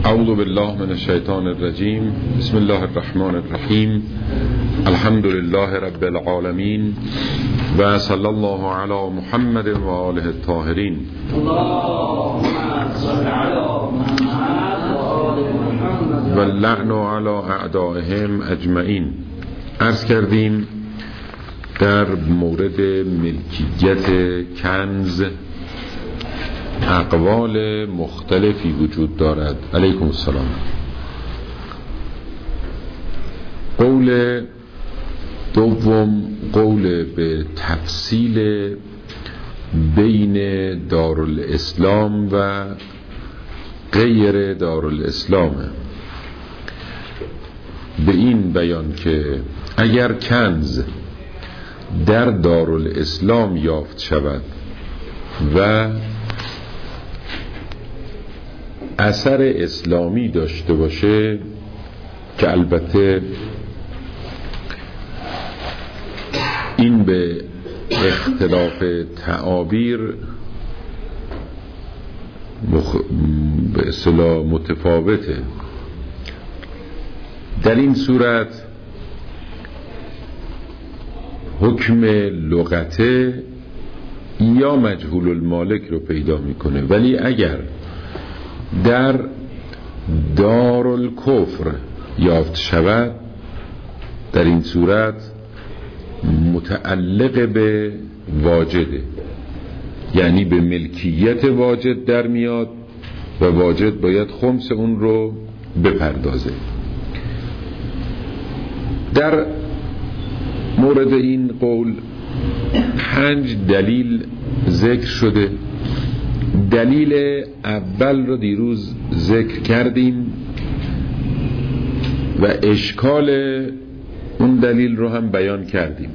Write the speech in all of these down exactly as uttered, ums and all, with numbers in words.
اعوذ بالله من الشیطان الرجیم. بسم الله الرحمن الرحیم. الحمد لله رب العالمین و صلی الله علی محمد و آله الطاهرین. اللهم صل علی محمد و آل محمد و اللعن علی اعدائهم اجمعین. عرض کردیم در مورد ملکیت کنز اقوال مختلفی وجود دارد. علیکم السلام. قول دوم قول به تفصیل بین دارالاسلام و غیر دارالاسلام، به این بیان که اگر کنز در دارالاسلام یافت شود و اثر اسلامی داشته باشه، که البته این به اختلاف تعابیر مخ... به اصطلاح متفاوته. در این صورت حکم لغته یا مجهول المالک رو پیدا میکنه، ولی اگر در دارالکفر یافت شود، در این صورت متعلق به واجده، یعنی به ملکیت واجد در میاد و واجد باید خمس اون رو بپردازه. در مورد این قول پنج دلیل ذکر شده. دلیل اول رو دیروز ذکر کردیم و اشکال اون دلیل رو هم بیان کردیم.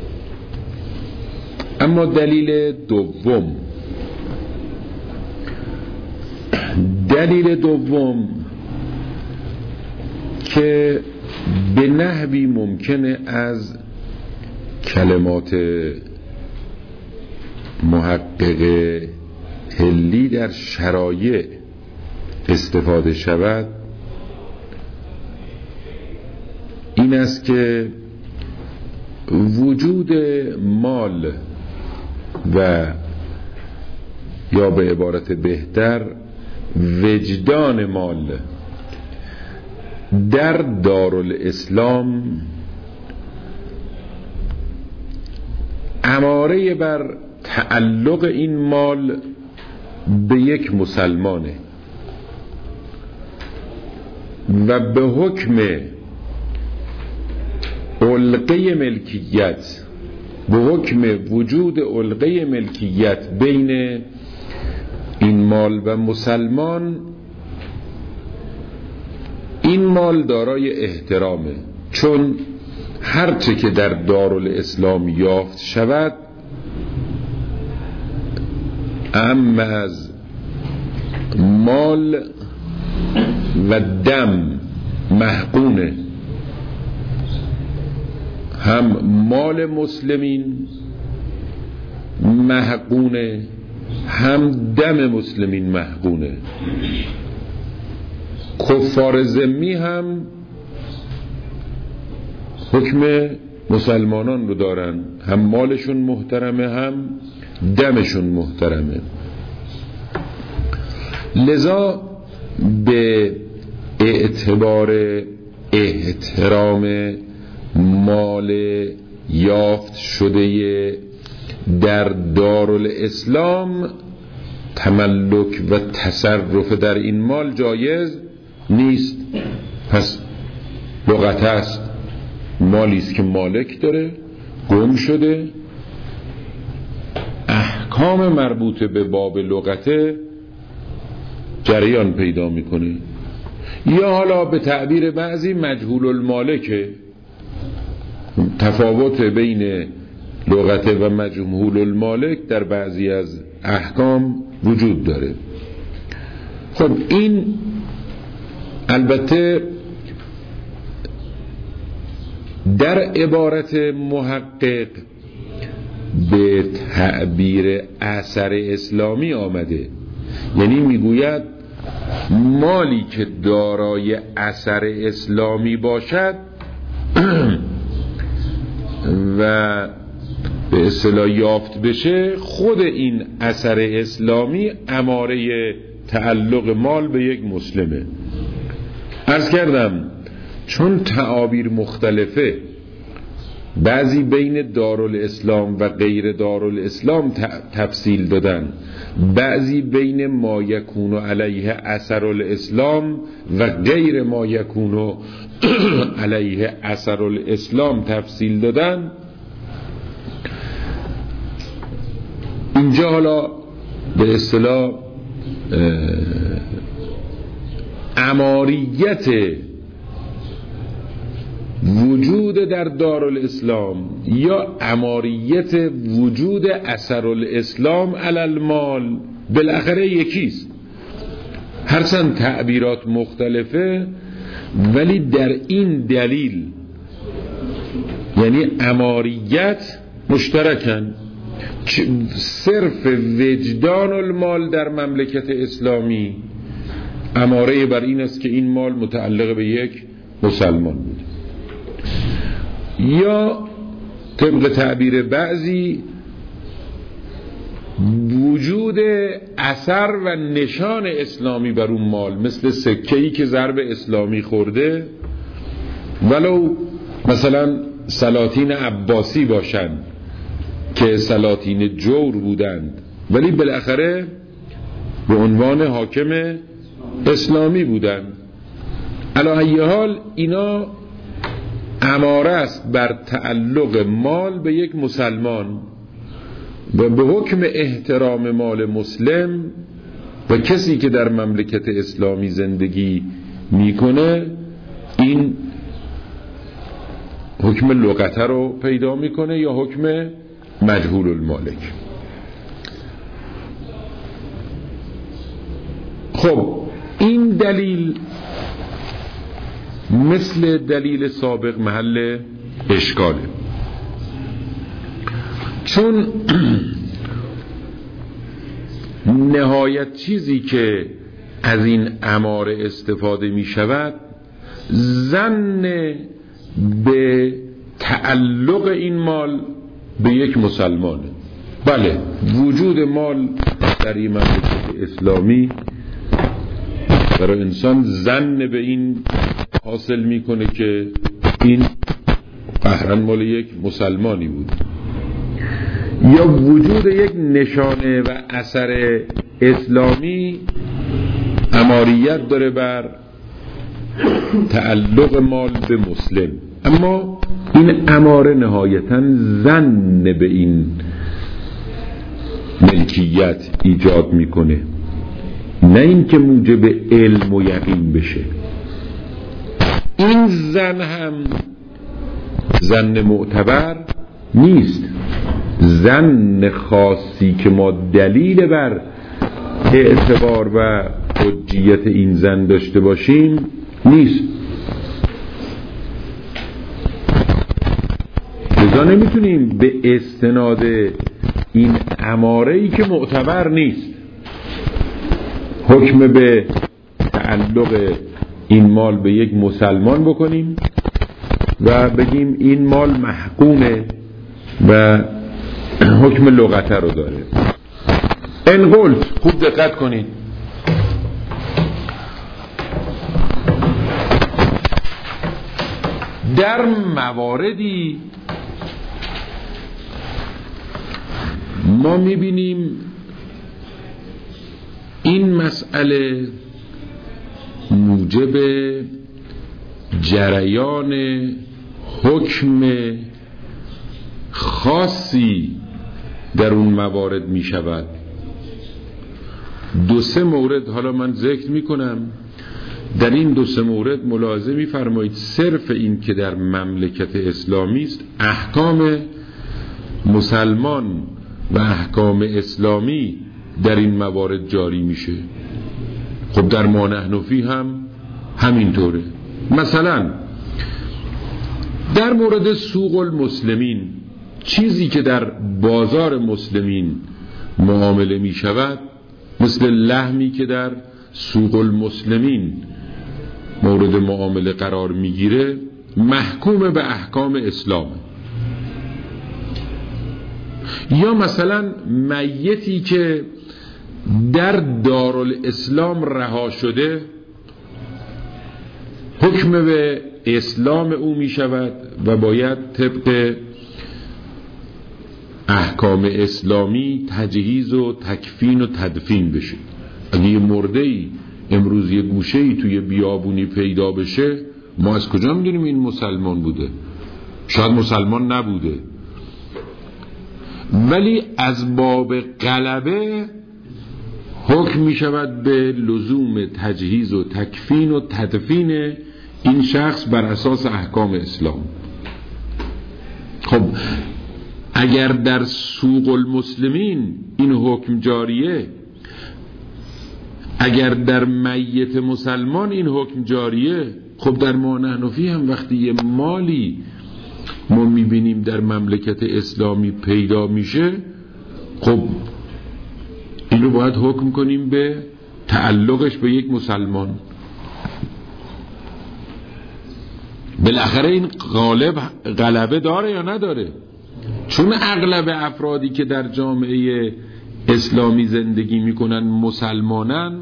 اما دلیل دوم دلیل دوم که به نحوی ممکنه از کلمات محقق حلی در شرایع استفاده شود، این است که وجود مال و یا به عبارت بهتر وجدان مال در دارالاسلام اماره بر تعلق این مال به یک مسلمانه و به حکم علقه ملکیت، به حکم وجود علقه ملکیت بین این مال و مسلمان، این مال دارای احترامه، چون هرچه که در دارالاسلام یافت شود اما از مال و دم محقونه، هم مال مسلمین محقونه هم دم مسلمین محقونه. کفار ذمی هم حکم مسلمانان رو دارن، هم مالشون محترمه هم دمشون محترمه. لذا به اعتبار احترام مال یافت شده در دارالاسلام تملک و تصرف در این مال جایز نیست. پس لغت است، مالی است که مالک داره، گم شده، احکام مربوط به باب لغته جریان پیدا میکنه، یا حالا به تعبیر بعضی مجهول المالکه. تفاوت بین لغته و مجهول المالک در بعضی از احکام وجود داره. خب این البته در عبارت محقق به تعبیر اثر اسلامی آمده، یعنی میگوید مالی که دارای اثر اسلامی باشد و به اصطلاح یافت بشه، خود این اثر اسلامی اماره تعلق مال به یک مسلمه. عرض کردم چون تعابیر مختلفه، بعضی بین دارالاسلام و غیر دارالاسلام تفصیل دادن، بعضی بین ما یکون علیه اثر الاسلام و غیر ما یکون علیه اثر الاسلام تفصیل دادن. اینجا حالا به اصطلاح اماریت وجود در دارالاسلام یا اماریت وجود اثر الاسلام علی المال بالاخره یکیست، هرچند تعبیرات مختلفه، ولی در این دلیل یعنی اماریت مشترکن. صرف وجدان المال در مملکت اسلامی اماره بر این است که این مال متعلق به یک مسلمان بود، یا طبق تعبیر بعضی وجود اثر و نشان اسلامی بر اون مال، مثل سکه‌ای که ضرب اسلامی خورده، ولو مثلا سلاطین عباسی باشند که سلاطین جور بودند ولی بالاخره به عنوان حاکم اسلامی بودند. علی ای حال اینا اماره است بر تعلق مال به یک مسلمان و به حکم احترام مال مسلم و کسی که در مملکت اسلامی زندگی میکنه این حکم لغته رو پیدا میکنه یا حکم مجهول المالک. خب این دلیل مثل دلیل سابق محل اشکاله، چون نهایت چیزی که از این اماره استفاده می شود ظن به تعلق این مال به یک مسلمانه. بله، وجود مال در این مملکت اسلامی برای انسان ظن به این حاصل میکنه که این قهرن مال یک مسلمانی بود، یا وجود یک نشانه و اثر اسلامی اماریت داره بر تعلق مال به مسلم، اما این اماره نهایتاً ظن به این ملکیت ایجاد میکنه، نه این که موجب علم و یقین بشه. این ظن هم ظن معتبر نیست، ظن خاصی که ما دلیل بر اعتبار و حجیت این ظن داشته باشیم نیست. لذا نمیتونیم به استناد این اماره‌ای که معتبر نیست حکم به تعلق این مال به یک مسلمان بکنیم و بگیم این مال محکومه و حکم لغته رو داره. ان قلت، خوب دقت کنید، در مواردی ما میبینیم این مسئله موجب جریان حکم خاصی در اون موارد می شود. دو سه مورد حالا من ذکر می کنم. در این دو سه مورد ملاحظه می فرمایید صرف این که در مملکت اسلامی است احکام مسلمان و احکام اسلامی در این موارد جاری میشه. خب در ما نحن فی هم همینطوره. مثلا در مورد سوق المسلمین، چیزی که در بازار مسلمین معامله می شود، مثل لحمی که در سوق المسلمین مورد معامله قرار میگیره محکوم به احکام اسلام. یا مثلا میتی که در دارالاسلام رها شده حکم به اسلام او می شود و باید طبق احکام اسلامی تجهیز و تکفین و تدفین بشه. اگه یه مرده‌ای امروز یه گوشه‌ای توی بیابونی پیدا بشه، ما از کجا می‌دونیم این مسلمان بوده؟ شاید مسلمان نبوده، ولی از باب غلبه حکم می شود به لزوم تجهیز و تکفین و تدفین این شخص بر اساس احکام اسلام. خب اگر در سوق المسلمین این حکم جاریه، اگر در میت مسلمان این حکم جاریه، خب در ما نحنفی هم وقتی یه مالی ما میبینیم در مملکت اسلامی پیدا میشه، خب اینو باید حکم کنیم به تعلقش به یک مسلمان. بالاخره این غالب غلبه داره یا نداره؟ چون اغلب افرادی که در جامعه اسلامی زندگی میکنن مسلمانن،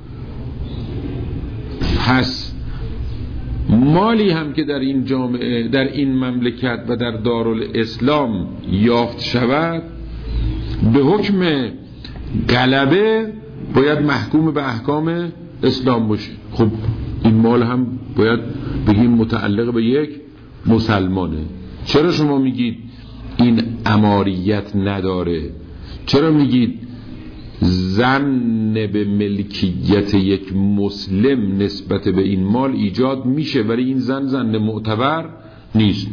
پس مالی هم که در این جامعه، در این مملکت و در دارالاسلام یافت شود به حکم غلبه باید محکوم به احکام اسلام باشه. خب این مال هم باید بگیم متعلق به یک مسلمانه. چرا شما میگید این اماریت نداره؟ چرا میگید ظن به ملکیت یک مسلم نسبت به این مال ایجاد میشه ولی این ظن ظن معتبر نیست؟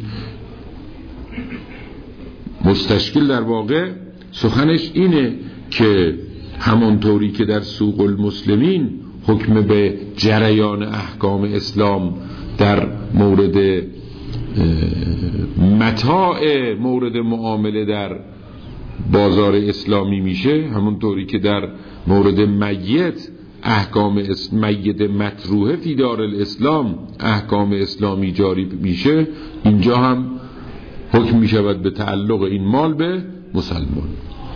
مستشکل در واقع سخنش اینه که همانطوری که در سوق المسلمین حکم به جریان احکام اسلام در مورد متاع مورد معامله در بازار اسلامی میشه، همونطوری که در مورد میت احکام میت مطروحه فی دار الاسلام احکام اسلامی جاری میشه، اینجا هم حکم میشود به تعلق این مال به مسلمان.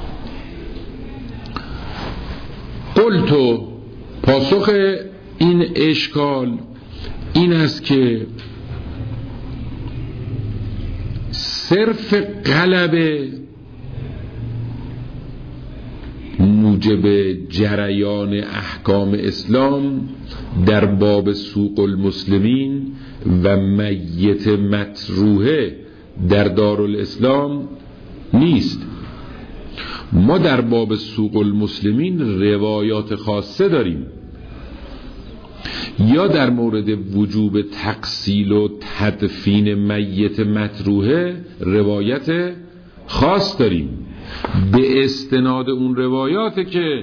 قلتو، پاسخ این اشکال این است که صرف غلبه موجب جریان احکام اسلام در باب سوق المسلمین و میت مطروحه در دارالاسلام نیست. ما در باب سوق المسلمین روایات خاصه داریم، یا در مورد وجوب تقسیل و تدفین میت مطروحه روایت خاص داریم. به استناد اون روایاته که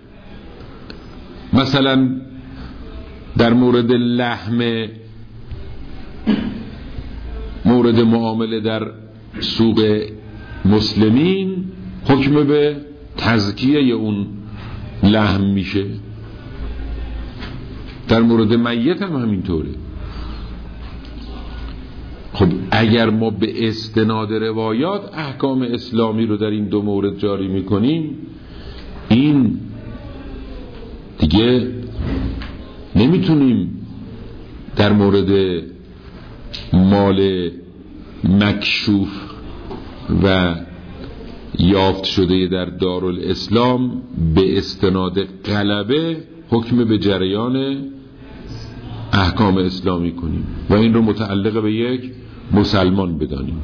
مثلا در مورد لحم مورد معامله در سوق مسلمین حکم به تزکیه اون لحم میشه، در مورد میت هم همینطوره. خب اگر ما به استناد روایات احکام اسلامی رو در این دو مورد جاری میکنیم، این دیگه نمیتونیم در مورد مال مکشوف و یافت شده در دارالاسلام به استناد غلبه حکم به جریان احکام اسلامی کنیم و این رو متعلق به یک مسلمان بدانیم.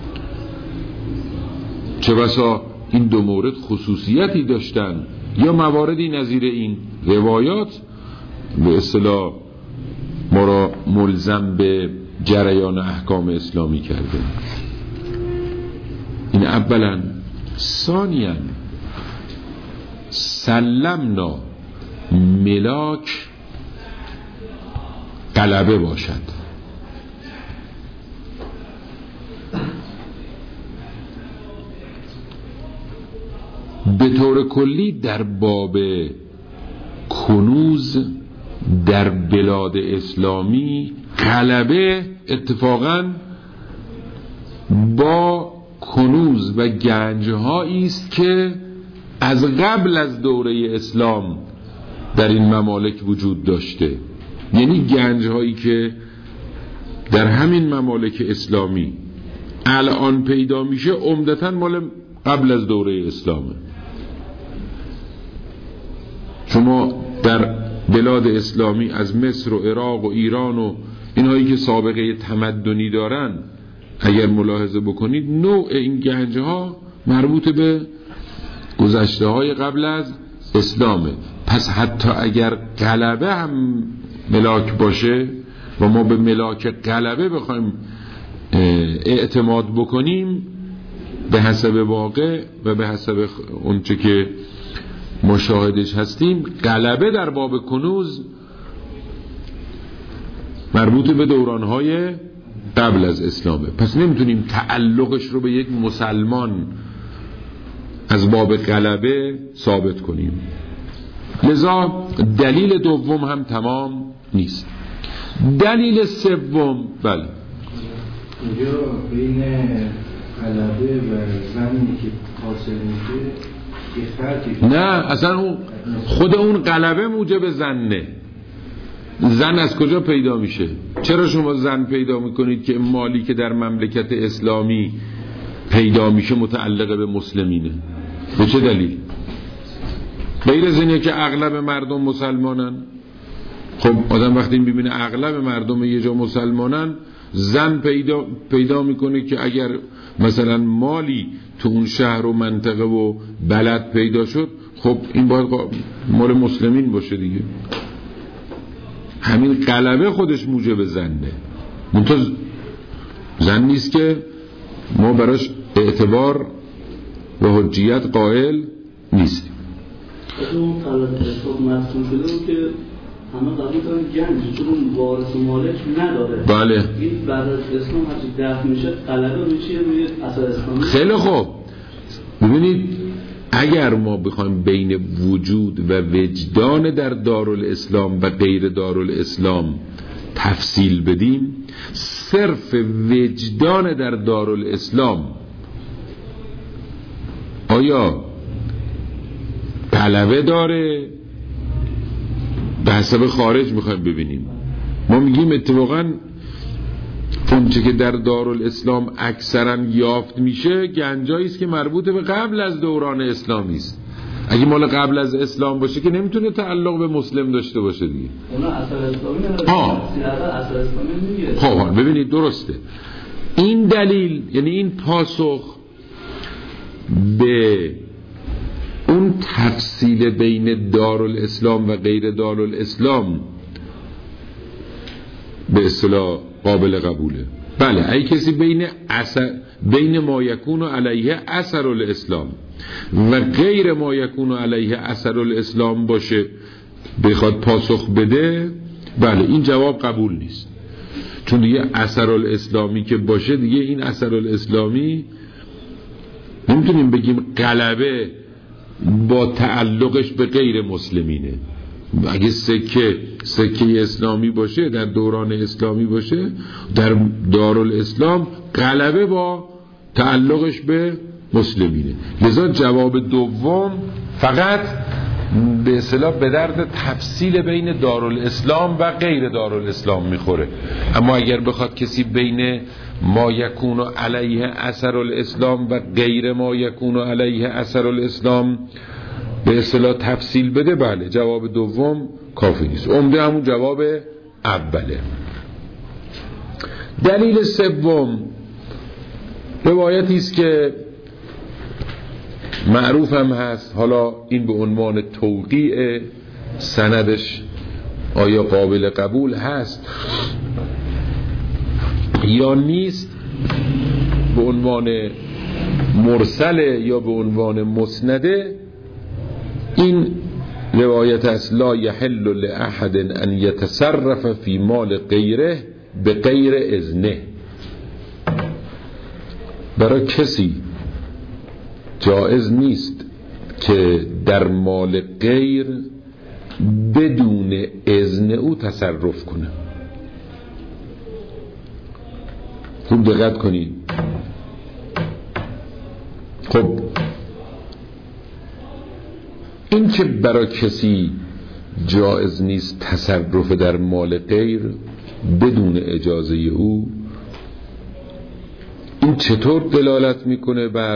چه بسا این دو مورد خصوصیتی داشتن یا مواردی نظیر این روایات به اصطلاح ما را ملزم به جریان احکام اسلامی کرده. این اولا. ثانیاً سلمنا ملاک غلبه باشد. به طور کلی در باب کنوز در بلاد اسلامی غلبه اتفاقاً با کنوز و گنجهایی است که از قبل از دوره اسلام در این ممالک وجود داشته. یعنی گنجهایی که در همین ممالک اسلامی الان پیدا میشه عمدتاً مال قبل از دوره اسلامه. شما در بلاد اسلامی از مصر و عراق و ایران و اینهایی که سابقه تمدنی دارن اگر ملاحظه بکنید نوع این گنج ها مربوط به گذشته های قبل از اسلامه. پس حتی اگر غلبه هم ملاک باشه و ما به ملاک غلبه بخوایم اعتماد بکنیم به حسب واقع و به حسب اونچه که مشاهدش هستیم، غلبه در باب کنوز مربوط به دورانهای قبل از اسلامه. پس نمیتونیم تعلقش رو به یک مسلمان از باب غلبه ثابت کنیم. لذا دلیل دوم هم تمام نیست. دلیل سوم بله اینجا بین غلبه و زنی که حاصل میشه نه، اصلا اون خود اون غلبه موجب زنه. زن از کجا پیدا میشه؟ چرا شما زن پیدا میکنید که مالی که در مملکت اسلامی پیدا میشه متعلق به مسلمینه؟ به چه دلیل؟ غیر از اینه که اغلب مردم مسلمانن. خب آدم وقتی میبینه اغلب مردم یه جا مسلمانن، زن پیدا پیدا میکنه که اگر مثلا مالی تو اون شهر و منطقه و بلد پیدا شد، خب این باید مال مسلمین باشه دیگه. همین غلبه خودش موجب زنه. منتها زن نیست که ما براش اعتبار و حجیت قائل نیستیم. اون طلب حساب مصموم شده بود که همه قبول دارن گنج چون وارث و مالک نداره. بله. این بعد از اسلام هرچی دفع میشه غلبه میشه روی اثر اسلامی. خیلی خوب. ببینید اگر ما بخوایم بین وجود و وجدان در دارالاسلام و غیر دارالاسلام تفصیل بدیم، صرف وجدان در دارالاسلام آیا غلبه داره؟ به حسب خارج میخوایم ببینیم. ما میگیم اتفاقا اونچه که در دارالاسلام اکثرا یافت میشه گنجایی است که مربوط به قبل از دوران اسلامی است. اگه مال قبل از اسلام باشه که نمیتونه تعلق به مسلم داشته باشه دیگه. اونا اثر اسلامی نداره. ها اثر اسلامی میگه. خب ببینید درسته. این دلیل یعنی این پاسخ به اون تفصیل بین دارالاسلام و غیر دارالاسلام به اصطلاح قابل قبوله. بله ای کسی بین اثر بین ما یکون علیه اثر الاسلام و غیر ما یکون علیه اثر الاسلام باشه بخواد پاسخ بده، بله این جواب قبول نیست. چون دیگه اثر الاسلامی که باشه دیگه این اثر الاسلامی نمیتونیم بگیم غلبه با تعلقش به غیر مسلمینه. اگه سکه سکه اسلامی باشه در دوران اسلامی باشه در دارالاسلام غلبه با تعلقش به مسلمینه. لذا جواب دوم فقط به اصطلاح به درد تفصیل بین دارالاسلام و غیر دارالاسلام میخوره. اما اگر بخواد کسی بین ما یکون علیه اثر الاسلام و غیر ما یکون علیه اثر الاسلام به اصطلاح تفصیل بده، بله جواب دوم کافی نیست. عمده همون جواب اوله. دلیل سوم روایتی است که معروف هم هست، حالا این به عنوان توقیع، سندش آیا قابل قبول هست یا نیست، به عنوان مرسل یا به عنوان مسنده. این روایت است: لا یحل لأحد ان یتصرف فی مال غیره به غیر اذنه. برای کسی جایز نیست که در مال غیر بدون اذن او تصرف کنه. خوب دقت کنید. خب این که برای کسی جایز نیست تصرف در مال غیر بدون اجازه او، این چطور دلالت میکنه بر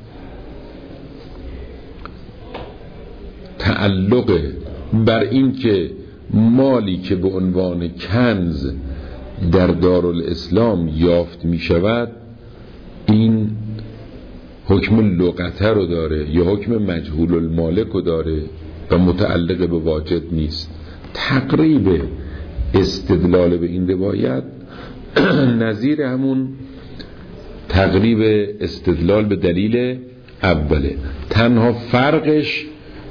تعلق بر این که مالی که به عنوان کنز در دارالاسلام یافت می شود این حکم لغته رو داره یا حکم مجهول المالک رو داره و متعلق به واجد نیست. تقریب استدلال به این روایت نظیر همون تقریب استدلال به دلیل اوله. تنها فرقش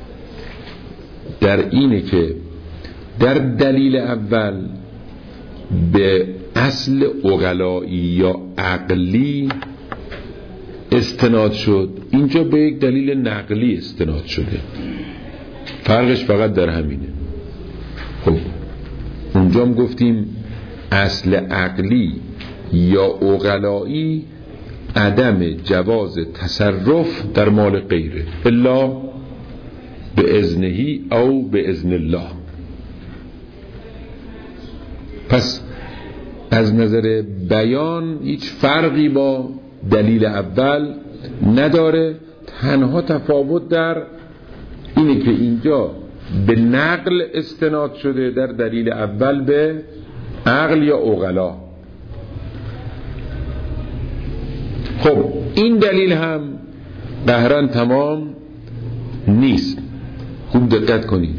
در اینه که در دلیل اول به اصل عقلایی یا عقلی استناد شد، اینجا به یک دلیل نقلی استناد شده. فرقش فقط در همینه. خب اونجا هم گفتیم اصل عقلی یا عقلایی عدم جواز تصرف در مال غیره الا به اذنهی او به اذن الله. پس از نظر بیان هیچ فرقی با دلیل اول نداره، تنها تفاوت در اینه که اینجا به نقل استناد شده، در دلیل اول به عقل یا عقلا. خب این دلیل هم قهرن تمام نیست. خوب دقت کنید.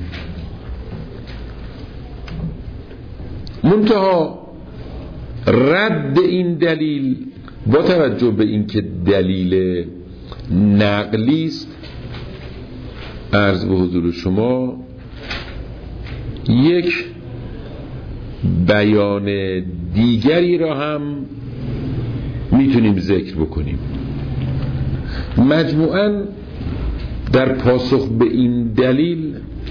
منتها رد این دلیل با توجه به اینکه دلیل نقلی است، عرض به حضور شما یک بیان دیگری را هم میتونیم ذکر بکنیم. مجموعاً در پاسخ به این دلیل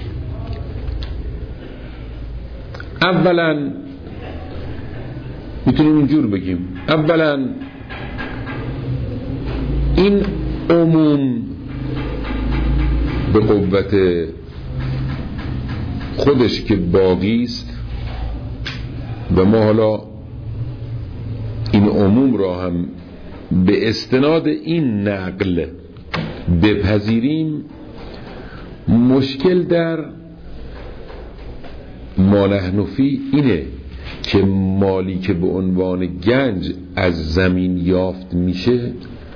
اولا میتونیم اینجور بگیم، اولا این عموم به قوت خودش که باقی است و ما حالا این عموم را هم به استناد این نقل بپذیریم، مشکل در ما نحن فی اینه که مالی که به عنوان گنج از زمین یافت میشه،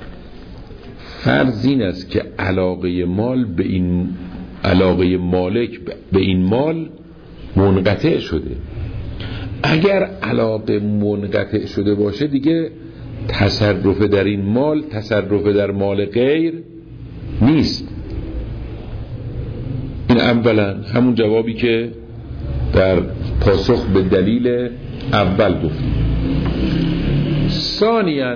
فرض این است که علاقه مال به این علاقه مالک به این مال منقطع شده. اگر علاقه منقطع شده باشه دیگه تصرف در این مال تصرف در مال غیر نیست. این اولا همون جوابی که در پاسخ به دلیل اول گفتیم. ثانیاً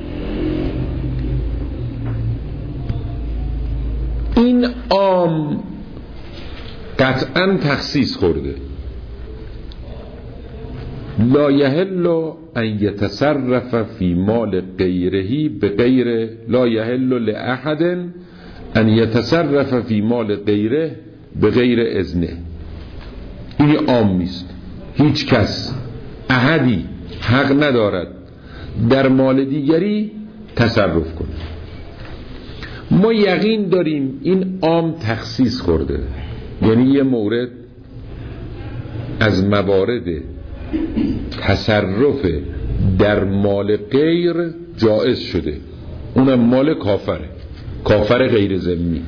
این عام قطعاً تخصیص خورده. لا یحل ان یتصرف فی مال غیره بغیر لا یحل لاحد ان یتصرف فی مال غیره بغیر اذنه. این عام نیست. هیچ کس احدی حق ندارد در مال دیگری تصرف کنه. ما یقین داریم این عام تخصیص خورده، یعنی یه مورد از موارد تصرف در مال غیر جائز شده، اونم مال کافره، کافر غیر ذمی.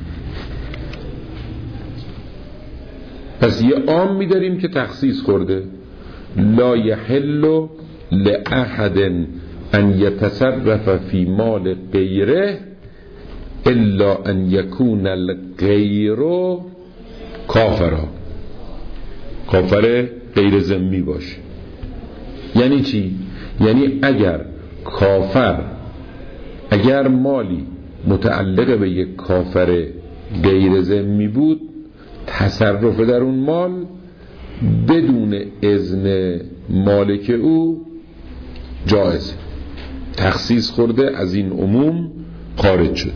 پس یه عام می‌داریم که تخصیص خورده. لا یحل لاحد ان یتصرف فی مال غیره الا ان یکون الغیر کافرا، کافر غیر ذمی باشه. یعنی چی؟ یعنی اگر کافر اگر مالی متعلق به یک کافر غیر ذمی بود تصرف در اون مال بدون اذن مالک او جایز، تخصیص خورده، از این عموم خارج شده.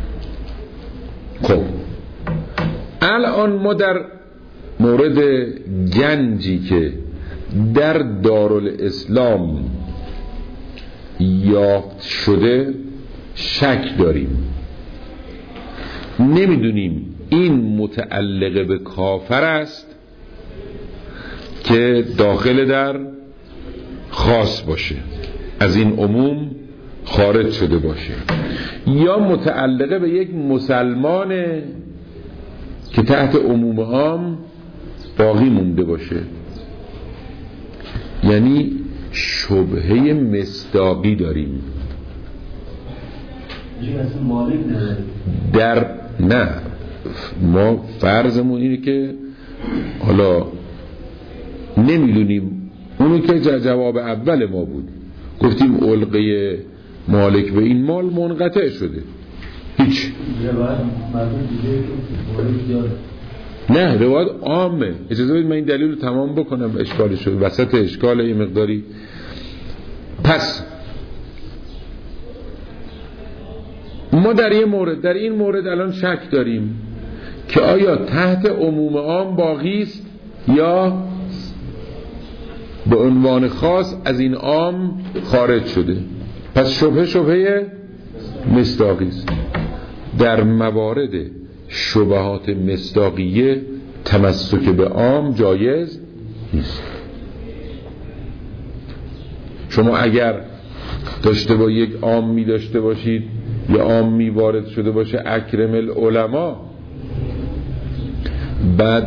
خب الان ما در مورد گنجی که در دارالاسلام یافت شده شک داریم، نمیدونیم این متعلق به کافر است که داخل در خاص باشه، از این عموم خارج شده باشه، یا متعلق به یک مسلمانه که تحت عموم عام باقی مونده باشه. یعنی شبهه مصداقی داریم در نه ما فرضمون اینه که حالا نمیدونیم، اونو که جواب اول ما بود، گفتیم علقه مالک به این مال منقطع شده، هیچ نه روایت عامه. اجازه بدید من این دلیل رو تمام بکنم، اشکالی شد وسط اشکال یه مقداری. پس ما در این مورد در این مورد الان شک داریم که آیا تحت عموم عام باقی است یا به عنوان خاص از این عام خارج شده. پس شبهه شبهه مصداقی است. در موارد شبهات مصداقیه تمسک به عام جایز نیست. شما اگر داشته با یک عامی داشته باشید یا عامی وارد شده باشه اکرم العلماء، بعد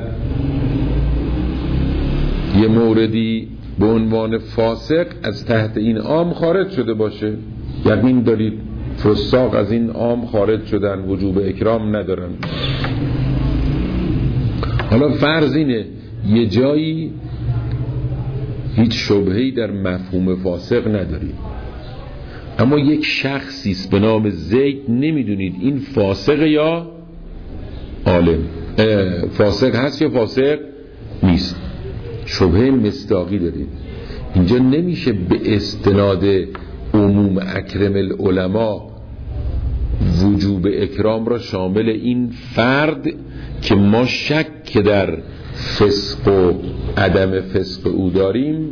یه موردی به عنوان فاسق از تحت این عام خارج شده باشه، یقین دارید فساق از این عام خارج شدن، وجوب اکرام ندارن. حالا فرض اینه یه جایی هیچ شبهه‌ای در مفهوم فاسق ندارید، اما یک شخصی است به نام زید، نمیدونید این فاسق یا عالم، فاسق هست یا فاسق نیست، شبهه مصداقی دارید. اینجا نمیشه به استناد عموم اکرم العلماء وجوب اکرام را شامل این فرد که ما شک در فسق و عدم فسق او داریم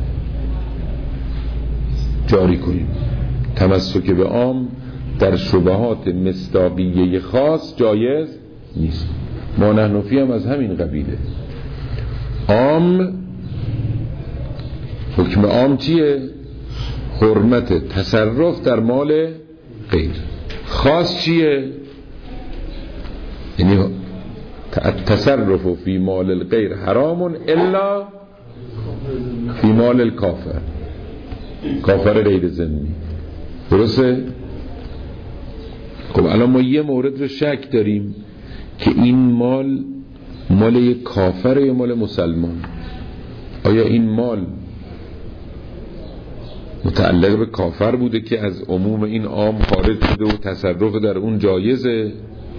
جاری کنیم. تمسک به عام در شبهات مصداقیه خاص جایز نیست. ما نحنفی هم از همین قبیله. عام، حکم عام چیه؟ حرمت تصرف در مال غیر. خاص چیه؟ یعنی تصرف فی مال الغیر حرام الا فی مال الکافر، کافر غیر ذمی. درسته؟ خب الان ما یه مورد رو شک داریم که این مال مال یک کافر یا مال مسلمان. آیا این مال متعلق به کافر بوده که از عموم این عام خارج شده و تصرف در اون جایزه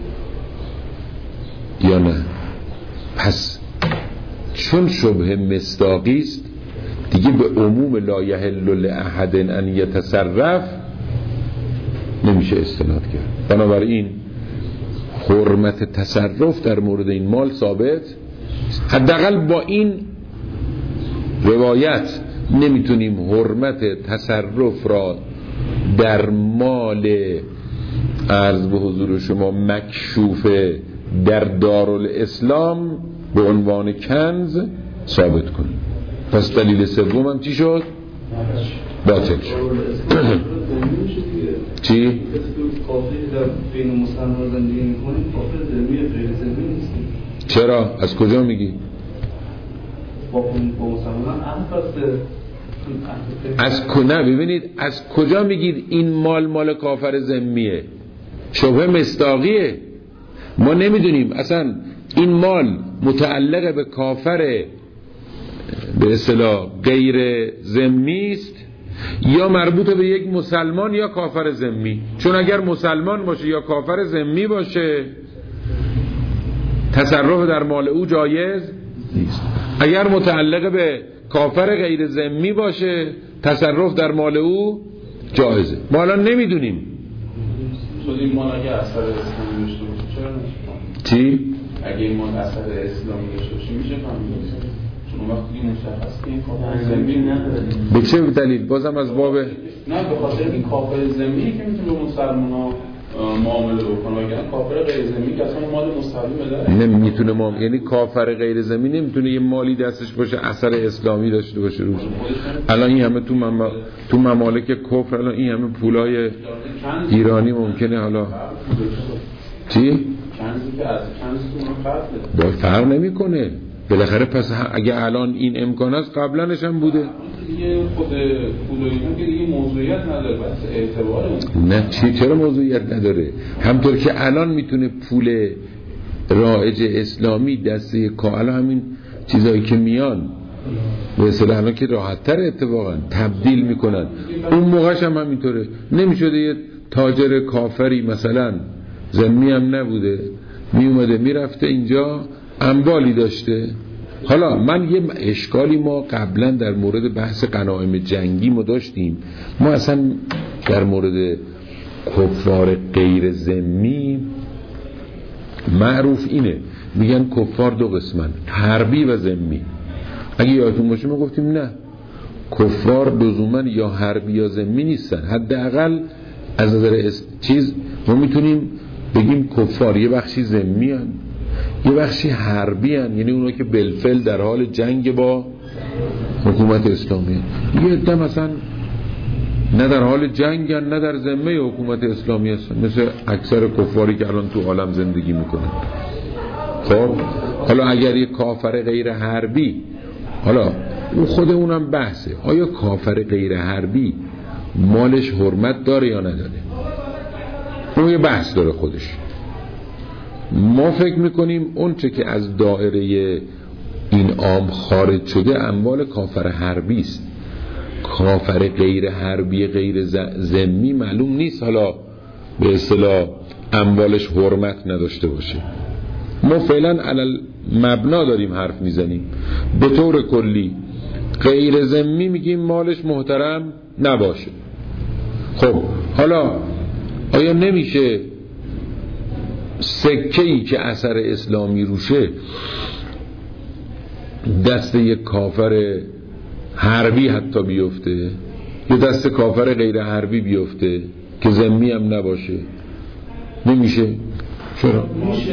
یا نه؟ پس چون شبه مصداقی است دیگه به عموم لا یحل لاحد ان یتصرف نمیشه استناد کرد. بنابراین حرمت تصرف در مورد این مال ثابت، حداقل با این روایت نمیتونیم حرمت تصرف را در مال عرض به حضور شما مکشوف در دارالاسلام به عنوان کنز ثابت کنیم. پس دلیل سوم هم چی شد؟ باطل شد. چی؟ کافری در بین مسلمان زندگی میکنیم کافر ذمی غیر ذمی نیستیم. چرا؟ از کجا میگی؟ با مسلمان از کنه ببینید از کجا میگید این مال مال کافر ذمیه؟ شبهه مصداقیه. ما نمیدونیم اصلا این مال متعلق به کافر به اصطلاح غیر ذمی است یا مربوط به یک مسلمان یا کافر ذمی. چون اگر مسلمان باشه یا کافر ذمی باشه تصرف در مال او جایز نیست. اگر متعلق به کافر غیر ذمی باشه تصرف در مال او جایزه. ما الان نمیدونیم خود این مال اگه اثر اسلامی داشته باشه چرا نمیشه؟ چی؟ اگه این مال اثر اسلامی داشته باشه میشه فهمید؟ چون وقتی مشخص که این کافر ذمی نداره. به چه دلیل؟ بازم از باب نه به خاطر این کافر ذمی که میتونه به مسلمان‌ها معامله بکنه، اگر کافر غیر ذمی که اصلا مال مسلمه داره نمیتونه معامله، یعنی کافر غیر ذمی نمیتونه یه مالی دستش باشه اثر اسلامی داشته باشه روش. الان این همه تو مم... تو ممالک کفر الان این همه پولای ایرانی ممکنه حالا چی؟ کنزی که از کنزی تو فرق با فرق نمیکنه بالاخره. پس اگه الان این امکان است قبلنش هم بوده دیگه. خود پول و اینا که دیگه موضوعیت نداره، بس اعتبار نه. چی چرا موضوعیت نداره؟ همطور که الان میتونه پول رایج اسلامی دسته کا الان همین چیزایی که میان به اصطلاح الان که راحت‌تر اتفاقا تبدیل میکنن، اون موقعش هم همینطوره. نمیشده یه تاجر کافری مثلا ذمی هم نبوده میومده میرفته اینجا اموالی داشته. حالا من یه اشکالی ما قبلا در مورد بحث غنایم جنگی ما داشتیم. ما اصلا در مورد کفار غیر ذمی معروف اینه، میگن کفار دو قسمن، حربی و ذمی. اگه یادتون باشه ما گفتیم نه، کفار لزوما یا حربی یا ذمی نیستن. حداقل از نظر چیز ما میتونیم بگیم کفار یه بخشی ذمی هن یه بخشی حربی هن، یعنی اونا که بالفعل در حال جنگ با حکومت اسلامی هن. یه عده مثلا نه در حال جنگ هن نه در ذمه حکومت اسلامی هستن، مثل اکثر کفاری که الان تو عالم زندگی میکنن. خب حالا اگر یه کافر غیر حربی، حالا خود اونم بحثه، آیا کافر غیر حربی مالش حرمت داره یا نداره؟ اون یه بحث داره خودش. ما فکر میکنیم اون چه که از دائره این عام خارج شده اموال کافر حربی است. کافر غیر حربی غیر ذمی معلوم نیست حالا به اصطلاح اموالش حرمت نداشته باشه. ما فعلا علل مبنا داریم حرف میزنیم. به طور کلی غیر ذمی میگیم مالش محترم نباشه. خب حالا آیا نمیشه سکه‌ای که اثر اسلامی روشه دست یک کافر حربی حتی بیفته یا دست کافر غیر حربی بیفته که ذمی هم نباشه؟ نمیشه. چرا؟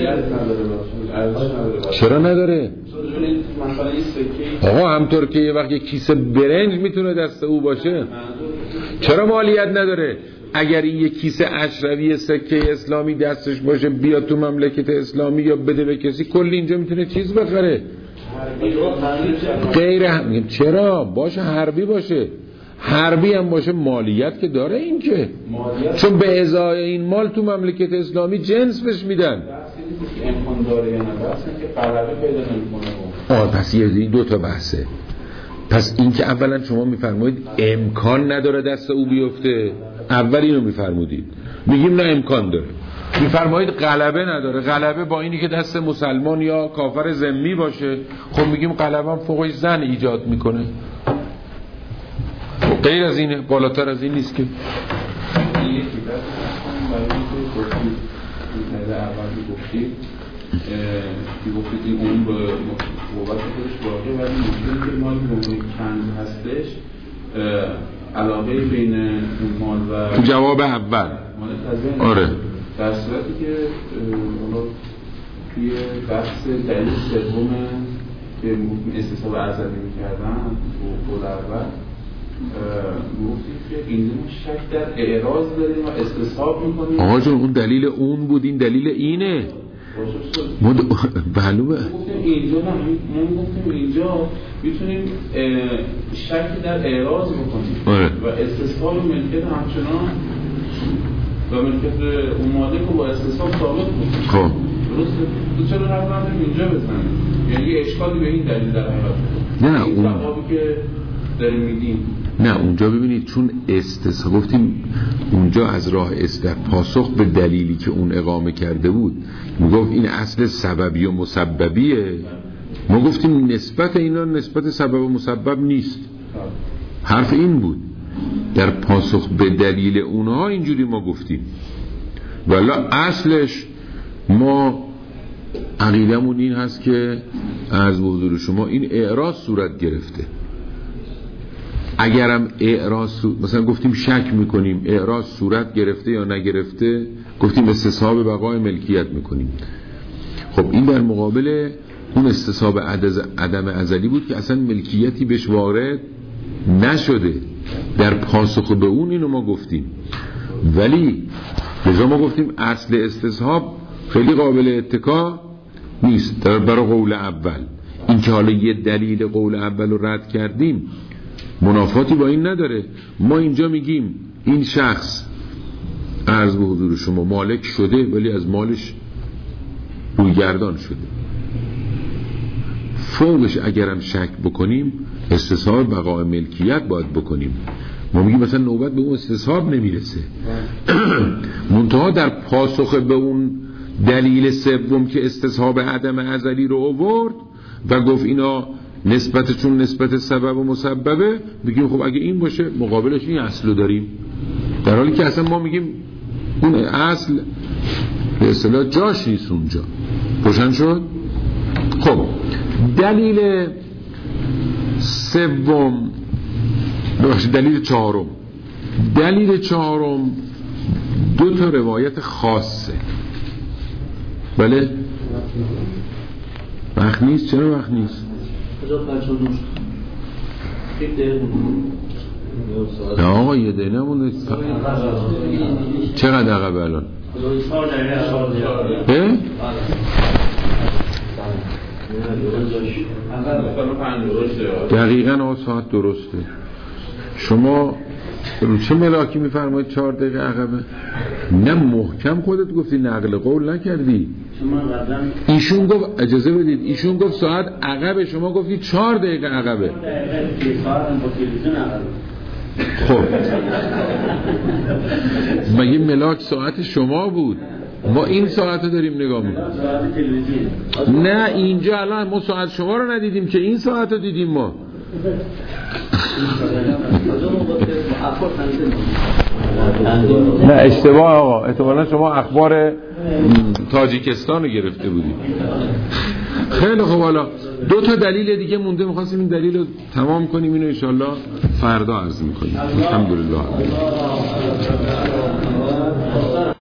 چرا نداره؟ آقا همطور که یه وقت یک کیسه برنج میتونه دست او باشه، چرا مالیت نداره؟ اگر این یک کیسه اشرفی سکه اسلامی دستش باشه بیاد تو مملکت اسلامی یا بده به کسی، کلی اینجا میتونه چیز بخره. غیر هم... چرا؟ باشه حربی باشه، حربی هم باشه مالیت که داره این که مالیت... چون به ازای این مال تو مملکت اسلامی جنس بهش میدن. امکان داره یا نه؟ بحثه که قراره پیدا نمیکنه. آه پس یه دو تا بحثه. پس این که اولا شما میفرمایید امکان نداره دست او بیفته، اول اینو میفرمودید، میگیم نه امکان داره. میفرمایید غلبه نداره، غلبه با اینی که دست مسلمان یا کافر ذمی باشه، خب میگیم غلبه هم فوقش زن ایجاد میکنه. غیر از اینه، بالاتر از این نیست که. این یکی دست برای اینکه گفتید این اولی گفتید که گفتید این اون به قوت خودش واقعه، ولی ممکنه که مال موقعی کنز هستش علاقه بین مال و تو جواب اول آره در صورتی که توی بحث دلیل سوم که استثاب ارزدی میکردن بود اول گفتید که این شک در اعراض داریم و استصحاب میکنیم. آقا جون اون دلیل اون بود، این دلیل اینه. مد... معلومه اینجا ما گفتیم اینجا میتونیم شک در اعراض بکنیم آره. و استصحاب ملکیت همچنان و ملکیت اون مالک رو با استصحاب ثابت بکنیم. خب درسته؟ چرا حرف نداریم اینجا بزنیم؟ یعنی یه اشکالی به این دلیل در حقیقت نه این اون ثوابی که داریم میدیم نه اونجا ببینید چون استصحاب گفتیم اونجا از راه است پاسخ به دلیلی که اون اقامه کرده بود میگفت این اصل سببی و مسببیه، ما گفتیم نسبت اینا نسبت سبب و مسبب نیست، حرف این بود در پاسخ به دلیل اونها اینجوری ما گفتیم، ولی اصلش ما عقیدمون این هست که از حضور شما این اعراض صورت گرفته. اگرم اعراض مثلا گفتیم شک میکنیم اعراض صورت گرفته یا نگرفته، گفتیم استصحاب بقای ملکیت میکنیم. خب این در مقابل اون استصحاب عدم ازلی بود که اصلا ملکیتی بهش وارد نشده، در پاسخ به اون اینو ما گفتیم. ولی لذا ما گفتیم اصل استصحاب خیلی قابل اتکا نیست در برای قول اول. این که حالا یه دلیل قول اول رو رد کردیم منافاتی با این نداره. ما اینجا میگیم این شخص عرض به حضور شما مالک شده ولی از مالش رویگردان شده، فوقش اگرم شک بکنیم استصحاب بقای ملکیت باید بکنیم. ما میگیم مثلا نوبت به اون استصحاب نمیرسه منتها در پاسخ به اون دلیل سوم که استصحاب عدم ازلی رو آورد و گفت اینا نسبت چون نسبت سبب و مسببه، میگیم خب اگه این باشه مقابلش این اصل رو داریم، در حالی که اصلا ما میگیم اون اصل به اصطلاح جاش نیست اونجا. روشن شد؟ خب دلیل سوم ببخشید دلیل چهارم دلیل چهارم دو تا روایت خاصه. بله وقت نیست. چرا وقت نیست؟ نه آقا یه دقیقه مونده. چقدر عقب الان؟ دقیقاً آقا ساعت درسته. شما رو چه ملاکی میفرمایید چهار دقیقه عقبه؟ نه محکم خودت گفتی نقل قول نکردی. ایشون گفت اجازه بدید ایشون گفت ساعت عقبه، شما گفتی چهار دقیقه عقبه. خب مگه ملاک ساعت شما بود؟ ما این ساعت رو داریم نگاه میکنیم. نه اینجا الان ما ساعت شما رو ندیدیم که این ساعت رو دیدیم ما. نه اشتباه آقا، احتمالا شما اخبار تاجیکستان رو گرفته بودید. خیلی خوب، حالا دو تا دلیل دیگه مونده، می‌خواستیم این دلیل رو تمام کنیم، اینو انشالله فردا عرض می‌کنیم. الحمدلله.